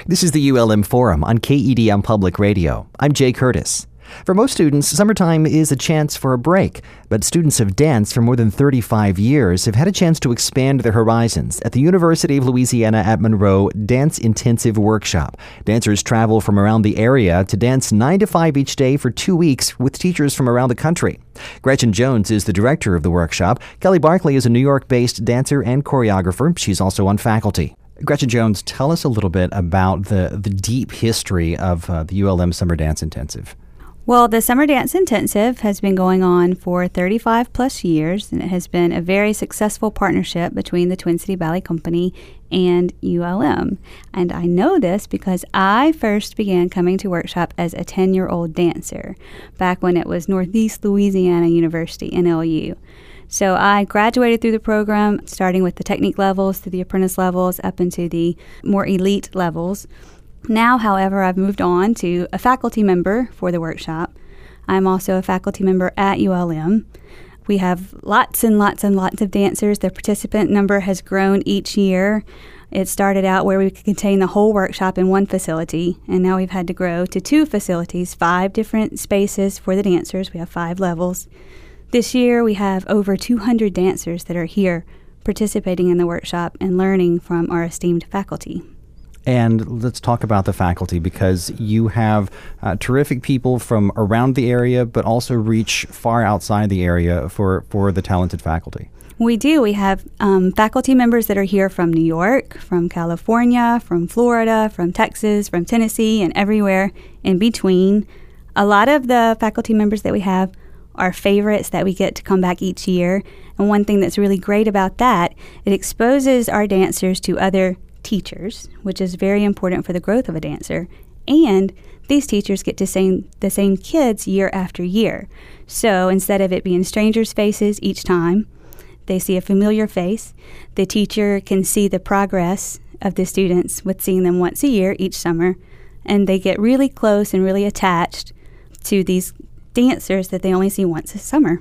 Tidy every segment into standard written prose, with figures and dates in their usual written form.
This is the ULM Forum on KEDM Public Radio. I'm Jay Curtis. For most students, summertime is a chance for a break, but students of dance for more than 35 years have had a chance to expand their horizons at the University of Louisiana at Monroe Dance Intensive Workshop. Dancers travel from around the area to dance 9 to 5 each day for 2 weeks with teachers from around the country. Gretchen Jones is the director of the workshop. Kelly Barkley is a New York-based dancer and choreographer. She's also on faculty. Gretchen Jones, tell us a little bit about the deep history of the ULM Summer Dance Intensive. Well, the Summer Dance Intensive has been going on for 35 plus years, and it has been a very successful partnership between the Twin City Ballet Company and ULM. And I know this because I first began coming to workshop as a 10-year-old dancer back when it was Northeast Louisiana University, NLU. So I graduated through the program, starting with the technique levels to the apprentice levels up into the more elite levels. Now, however, I've moved on to a faculty member for the workshop. I'm also a faculty member at ULM. We have lots and lots and lots of dancers. The participant number has grown each year. It started out where we could contain the whole workshop in one facility, and now we've had to grow to 2 facilities, 5 different spaces for the dancers. We have 5 levels. This year, we have over 200 dancers that are here participating in the workshop and learning from our esteemed faculty. And let's talk about the faculty, because you have terrific people from around the area, but also reach far outside the area for the talented faculty. We do. We have faculty members that are here from New York, from California, from Florida, from Texas, from Tennessee, and everywhere in between. A lot of the faculty members that we have are favorites that we get to come back each year. And one thing that's really great about that, it exposes our dancers to other teachers, which is very important for the growth of a dancer. And these teachers get to see the same kids year after year. So instead of it being strangers' faces each time, they see a familiar face. The teacher can see the progress of the students with seeing them once a year each summer, and they get really close and really attached to these dancers that they only see once a summer.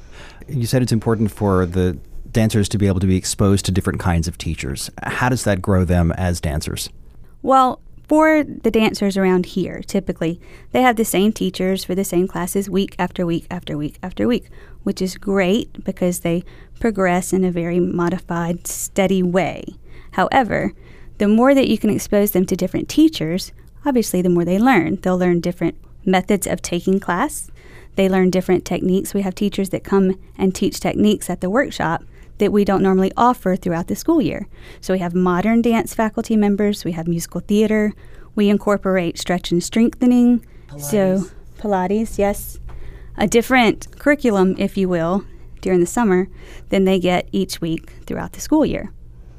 You said it's important for the dancers to be able to be exposed to different kinds of teachers. How does that grow them as dancers? Well, for the dancers around here, typically, they have the same teachers for the same classes week after week after week after week, which is great because they progress in a very modified, steady way. However, the more that you can expose them to different teachers, obviously the more they learn. They'll learn different methods of taking class. They learn different techniques. We have teachers that come and teach techniques at the workshop that we don't normally offer throughout the school year. So we have modern dance faculty members. We have musical theater. We incorporate stretch and strengthening. Pilates, yes. A different curriculum, if you will, during the summer than they get each week throughout the school year.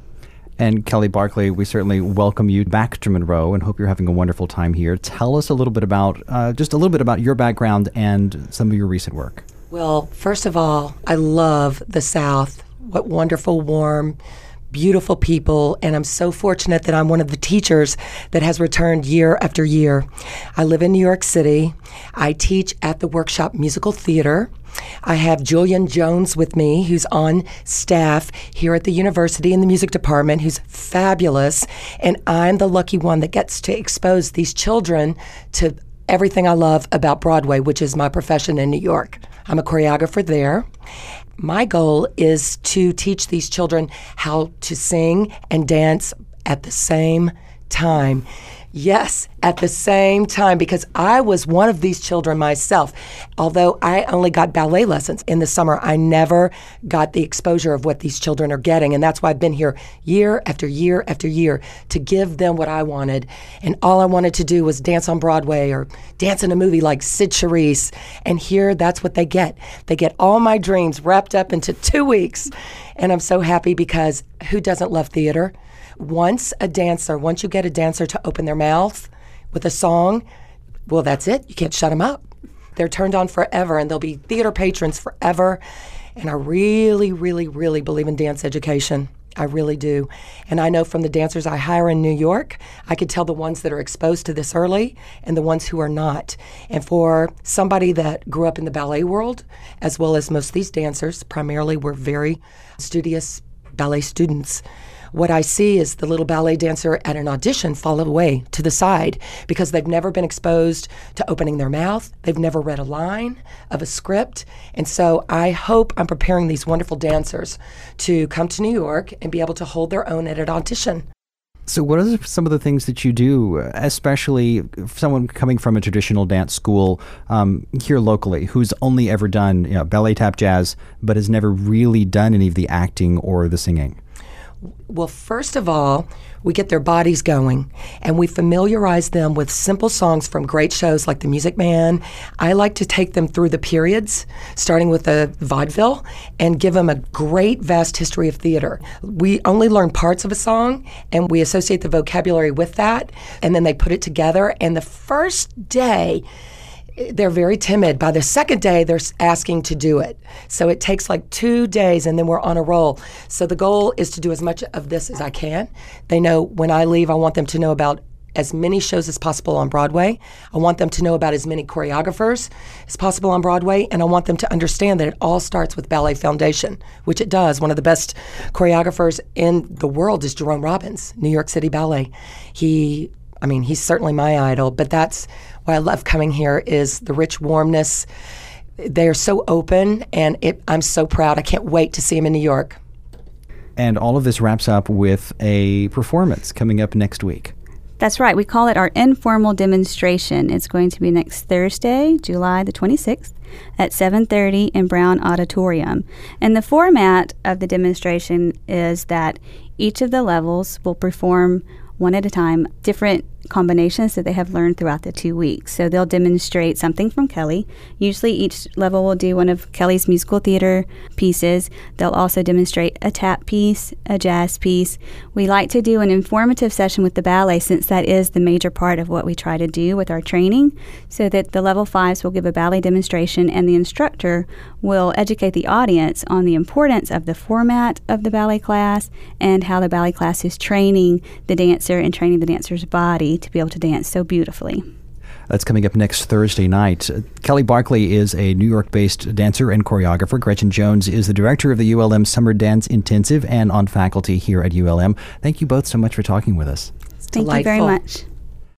And Kelly Barkley, we certainly welcome you back to Monroe and hope you're having a wonderful time here. Tell us a little bit about, your background and some of your recent work. Well, first of all, I love the South. What wonderful, warm, beautiful people. And I'm so fortunate that I'm one of the teachers that has returned year after year. I live in New York City. I teach at the Workshop Musical Theater. I have Julian Jones with me, who's on staff here at the university in the music department, who's fabulous. And I'm the lucky one that gets to expose these children to everything I love about Broadway, which is my profession in New York. I'm a choreographer there. My goal is to teach these children how to sing and dance at the same time. Yes, at the same time, because I was one of these children myself. Although I only got ballet lessons in the summer, I never got the exposure of what these children are getting. And that's why I've been here year after year after year to give them what I wanted. And all I wanted to do was dance on Broadway or dance in a movie like Sid Charisse. And here, that's what they get. They get all my dreams wrapped up into 2 weeks. And I'm so happy because who doesn't love theater? Once you get a dancer to open their mouth with a song, well, that's it. You can't shut them up. They're turned on forever, and they'll be theater patrons forever. And I really, really, really believe in dance education. I really do. And I know from the dancers I hire in New York, I could tell the ones that are exposed to this early and the ones who are not. And for somebody that grew up in the ballet world, as well as most of these dancers, primarily were very studious ballet students. what I see is the little ballet dancer at an audition fall away to the side because they've never been exposed to opening their mouth. They've never read a line of a script. And so I hope I'm preparing these wonderful dancers to come to New York and be able to hold their own at an audition. So what are some of the things that you do, especially someone coming from a traditional dance school here locally who's only ever done ballet, tap, jazz, but has never really done any of the acting or the singing? Well, first of all, we get their bodies going, and we familiarize them with simple songs from great shows like The Music Man. I like to take them through the periods, starting with the vaudeville, and give them a great, vast history of theater. We only learn parts of a song, and we associate the vocabulary with that, and then they put it together. And the first day, they're very timid. By the second day, they're asking to do it. So it takes like 2 days, and then we're on a roll. So the goal is to do as much of this as I can. They know when I leave, I want them to know about as many shows as possible on Broadway. I want them to know about as many choreographers as possible on Broadway, and I want them to understand that it all starts with Ballet Foundation, which it does. One of the best choreographers in the world is Jerome Robbins, New York City Ballet. He's certainly my idol, but that's why I love coming here is the rich warmness. They are so open, and I'm so proud. I can't wait to see them in New York. And all of this wraps up with a performance coming up next week. That's right. We call it our informal demonstration. It's going to be next Thursday, July the 26th at 7:30 in Brown Auditorium. And the format of the demonstration is that each of the levels will perform one at a time different combinations that they have learned throughout the 2 weeks. So they'll demonstrate something from Kelly. Usually each level will do one of Kelly's musical theater pieces. They'll also demonstrate a tap piece, a jazz piece. We like to do an informative session with the ballet since that is the major part of what we try to do with our training, so that the level 5s will give a ballet demonstration and the instructor will educate the audience on the importance of the format of the ballet class and how the ballet class is training the dancer and training the dancer's body to be able to dance so beautifully. That's coming up next Thursday night. Kelly Barkley is a New York-based dancer and choreographer. Gretchen Jones is the director of the ULM Summer Dance Intensive and on faculty here at ULM. Thank you both so much for talking with us. Thank you very much.